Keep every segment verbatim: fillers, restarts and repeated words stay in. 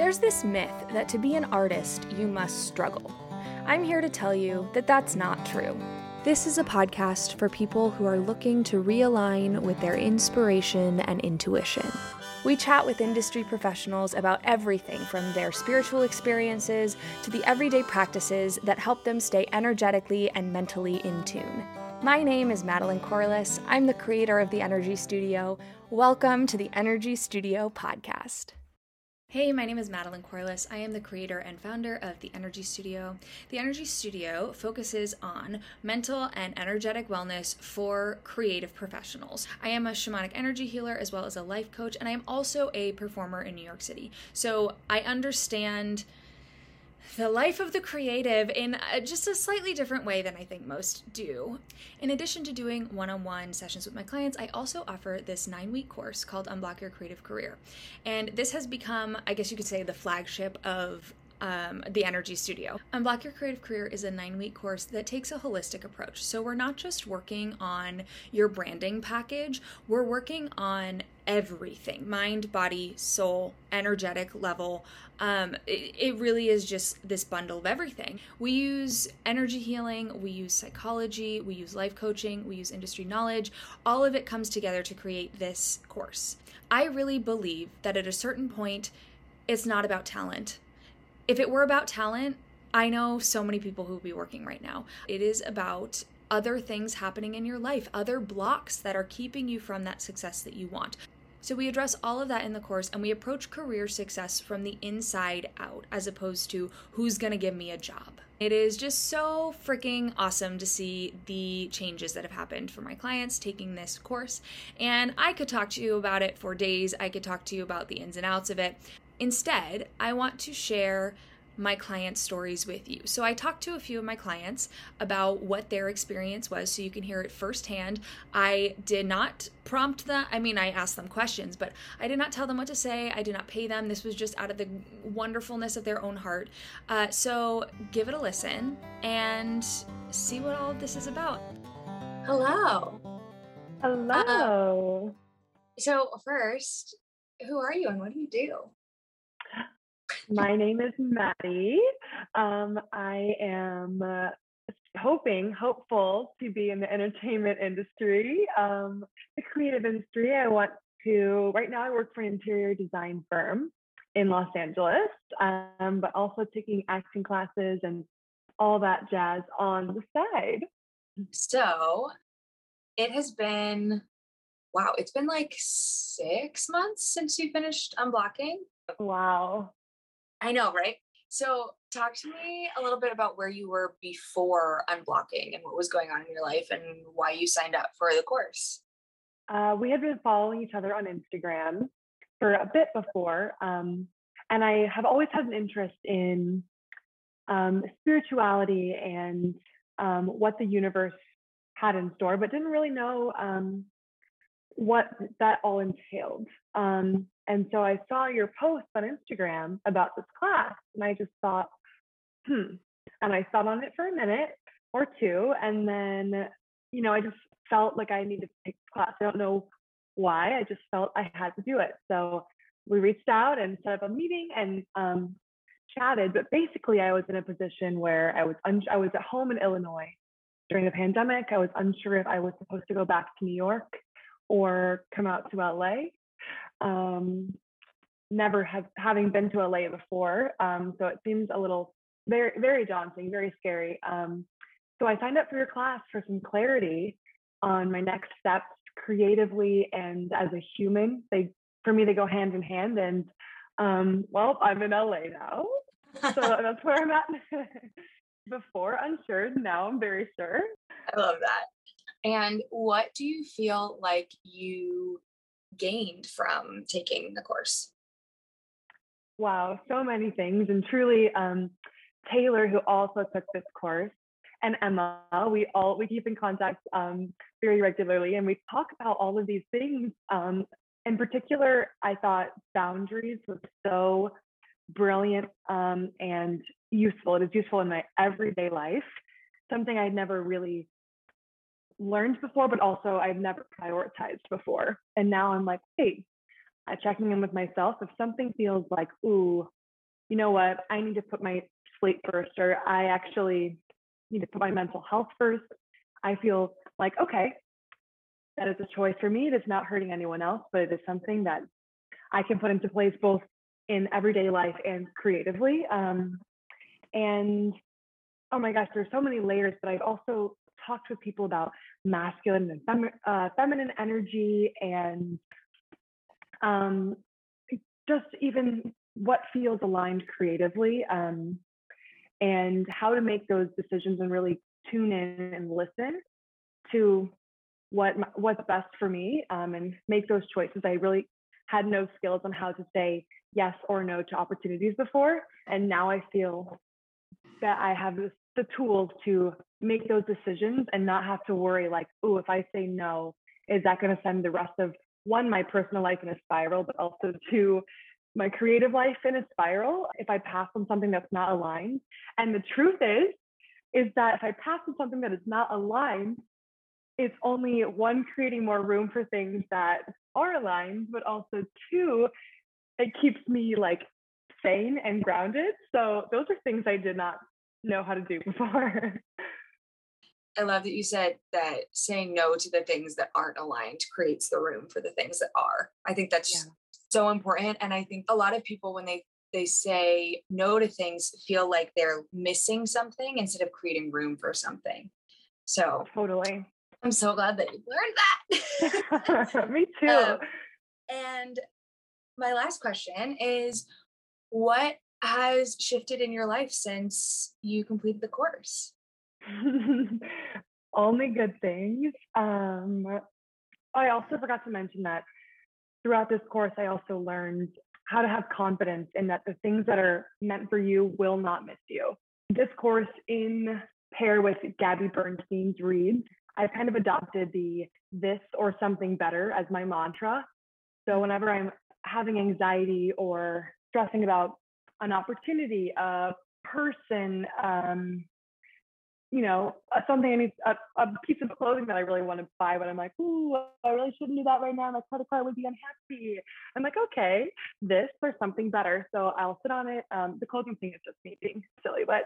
There's this myth that to be an artist, you must struggle. I'm here to tell you that that's not true. This is a podcast for people who are looking to realign with their inspiration and intuition. We chat with industry professionals about everything from their spiritual experiences to the everyday practices that help them stay energetically and mentally in tune. My name is Madeline Corliss. I'm the creator of The Energy Studio. Welcome to the Energy Studio podcast. Hey, my name is Madeline Corliss. I am the creator and founder of The Energy Studio. The Energy Studio focuses on mental and energetic wellness for creative professionals. I am a shamanic energy healer as well as a life coach, and I am also a performer in New York City. So I understand the life of the creative in a, just a slightly different way than I think most do. In addition to doing one-on-one sessions with my clients, I also offer this nine-week course called Unblock Your Creative Career. And this has become, I guess you could say, the flagship of Um, the Energy Studio. Unblock Your Creative Career is a nine-week course that takes a holistic approach. So we're not just working on your branding package, we're working on everything, mind, body, soul, energetic level. Um, it, it really is just this bundle of everything. We use energy healing, we use psychology, we use life coaching, we use industry knowledge. All of it comes together to create this course. I really believe that at a certain point, it's not about talent. If it were about talent, I know so many people who would be working right now. It is about other things happening in your life, other blocks that are keeping you from that success that you want. So we address all of that in the course, and we approach career success from the inside out, as opposed to who's gonna give me a job. It is just so freaking awesome to see the changes that have happened for my clients taking this course. And I could talk to you about it for days. I could talk to you about the ins and outs of it. Instead, I want to share my clients' stories with you. So I talked to a few of my clients about what their experience was so you can hear it firsthand. I did not prompt them. I mean, I asked them questions, but I did not tell them what to say. I did not pay them. This was just out of the wonderfulness of their own heart. Uh, so give it a listen and see what all of this is about. Hello. Hello. Uh, so first, who are you and what do you do? My name is Maddie. Um, I am uh, hoping, hopeful to be in the entertainment industry, um, the creative industry. I want to, right now I work for an interior design firm in Los Angeles, um, but also taking acting classes and all that jazz on the side. So it has been, wow, it's been like six months since you finished unblocking. Wow. I know, right? So talk to me a little bit about where you were before unblocking and what was going on in your life and why you signed up for the course. Uh, we had been following each other on Instagram for a bit before, um, and I have always had an interest in um, spirituality and um, what the universe had in store, but didn't really know um, what that all entailed. Um, and so I saw your post on Instagram about this class, and I just thought, hmm. And I thought on it for a minute or two, and then, you know, I just felt like I needed to take the class. I don't know why. I just felt I had to do it. So we reached out and set up a meeting and um, chatted. But basically, I was in a position where I was un- I was at home in Illinois during the pandemic. I was unsure if I was supposed to go back to New York or come out to L A. Um, never have having been to L A before, um, so it seems a little very very daunting, very scary. Um, so I signed up for your class for some clarity on my next steps creatively and as a human. They for me they go hand in hand, and um, well, I'm in L A now, so that's where I'm at. Before unsure, now I'm very sure. I love that. And what do you feel like you gained from taking the course? Wow, so many things. And truly, um, Taylor, who also took this course, and Emma, we all we keep in contact um, very regularly, and we talk about all of these things. Um, in particular, I thought boundaries was so brilliant um, and useful. It is useful in my everyday life, something I'd never really learned before, but also I've never prioritized before. And now I'm like, hey, uh, checking in with myself. If something feels like, ooh, you know what, I need to put my sleep first, or I actually need to put my mental health first. I feel like, okay, that is a choice for me. It is not hurting anyone else, but it is something that I can put into place both in everyday life and creatively. Um, and oh my gosh, there's so many layers, but I've also talked with people about masculine and fem- uh, feminine energy, and um, just even what feels aligned creatively, um, and how to make those decisions and really tune in and listen to what what's best for me, um, and make those choices. I really had no skills on how to say yes or no to opportunities before, and now I feel that I have this, the tools to make those decisions and not have to worry like, oh, if I say no, is that going to send the rest of one, my personal life in a spiral, but also two, my creative life in a spiral if I pass on something that's not aligned. And the truth is, is that if I pass on something that is not aligned, it's only one, creating more room for things that are aligned, but also two, it keeps me like sane and grounded. So those are things I did not know how to do before. I love that you said that saying no to the things that aren't aligned creates the room for the things that are. I think that's Yeah. so important. And I think a lot of people, when they they say no to things, feel like they're missing something instead of creating room for something. So Totally. I'm so glad that you learned that. Me too. Um, and my last question is, what has shifted in your life since you completed the course? Only good things. Um, I also forgot to mention that throughout this course, I also learned how to have confidence in that the things that are meant for you will not miss you. This course, in pair with Gabby Bernstein's Reads, I've kind of adopted the this or something better as my mantra. So whenever I'm having anxiety or stressing about an opportunity, a person, um, you know, uh, something I need, a, a piece of clothing that I really want to buy, but I'm like, ooh, I really shouldn't do that right now. My credit card would be unhappy. I'm like, okay, this or something better. So I'll sit on it. Um, the clothing thing is just me being silly, but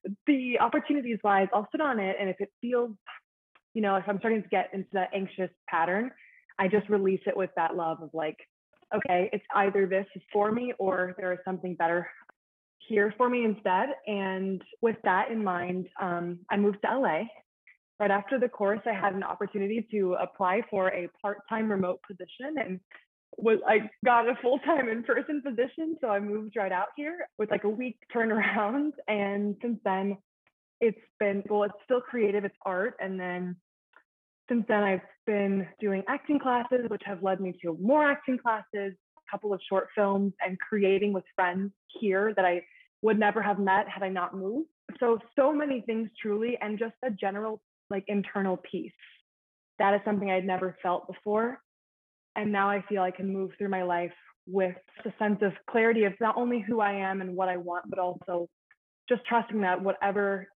the opportunities wise, I'll sit on it. And if it feels, you know, if I'm starting to get into that anxious pattern, I just release it with that love of like, okay, it's either this is for me or there is something better here for me instead. And with that in mind, um, I moved to L A. Right after the course, I had an opportunity to apply for a part-time remote position, and was I got a full-time in-person position. So I moved right out here with like a week turnaround. And since then, it's been, well, it's still creative, it's art. And then since then, I've been doing acting classes, which have led me to more acting classes, a couple of short films, and creating with friends here that I would never have met had I not moved. So, so many things truly, and just a general like internal peace. That is something I'd never felt before. And now I feel I can move through my life with a sense of clarity of not only who I am and what I want, but also just trusting that whatever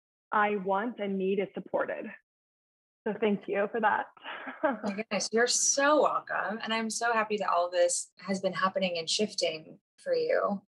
I want and need is supported. So thank you for that. Oh my goodness, you're so welcome. And I'm so happy that all of this has been happening and shifting for you.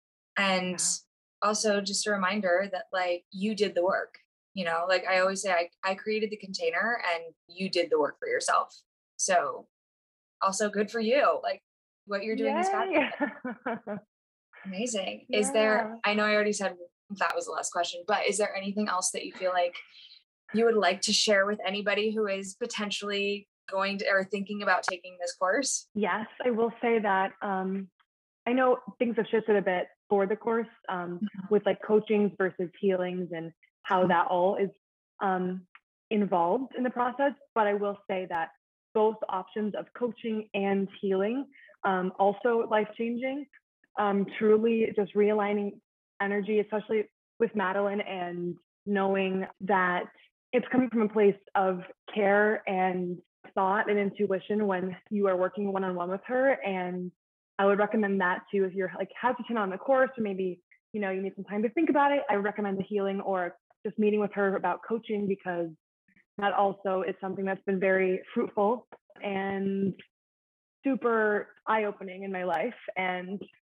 And Yeah. also just a reminder that like you did the work, you know, like I always say, I, I created the container and you did the work for yourself. So also good for you. Like what you're doing is Yay. fabulous. Amazing. Yeah. Is there, I know I already said that was the last question, but is there anything else that you feel like you would like to share with anybody who is potentially going to or thinking about taking this course? Yes, I will say that um, I know things have shifted a bit for the course, um, with like coachings versus healings and how that all is um, involved in the process. But I will say that both options of coaching and healing, um, also life changing, um, truly just realigning energy, especially with Madeline, and knowing that it's coming from a place of care and thought and intuition when you are working one-on-one with her. And I would recommend that too if you're like hesitant on the course, or maybe you know you need some time to think about it. I would recommend the healing or just meeting with her about coaching, because that also is something that's been very fruitful and super eye-opening in my life. And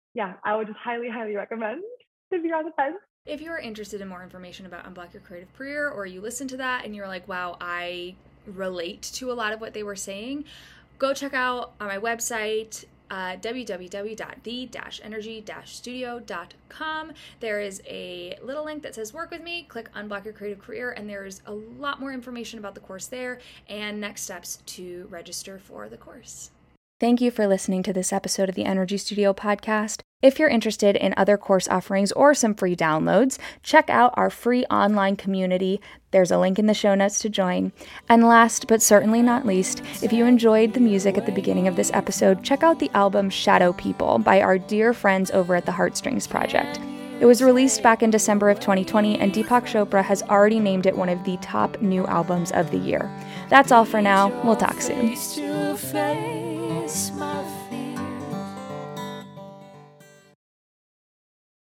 yeah, I would just highly, highly recommend if you're on the fence. If you are interested in more information about Unblock Your Creative Career, or you listen to that and you're like, wow, I relate to a lot of what they were saying, go check out on my website, uh, w w w dot the dash energy dash studio dot com. There is a little link that says work with me. Click Unblock Your Creative Career, and there's a lot more information about the course there and next steps to register for the course. Thank you for listening to this episode of the Energy Studio podcast. If you're interested in other course offerings or some free downloads, check out our free online community. There's a link in the show notes to join. And last but certainly not least, if you enjoyed the music at the beginning of this episode, check out the album Shadow People by our dear friends over at the Heartstrings Project. It was released back in December of twenty twenty, and Deepak Chopra has already named it one of the top new albums of the year. That's all for now. We'll talk soon. Smile.